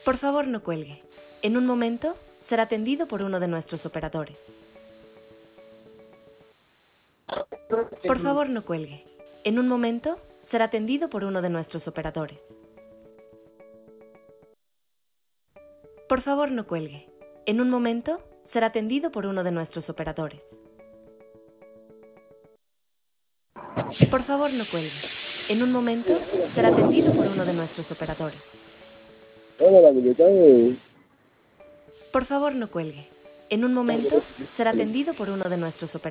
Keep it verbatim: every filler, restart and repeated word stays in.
Por favor, no cuelgue. En un momento será atendido por uno de nuestros operadores. Por favor, no cuelgue. En un momento será atendido por uno de nuestros operadores. Por favor, no cuelgue. En un momento será atendido por uno de nuestros operadores. Por favor, no cuelgue. En un momento será atendido por uno de nuestros operadores. Hola, la muñeca de... Por favor, no cuelgue. En un momento será atendido por uno de nuestros operadores.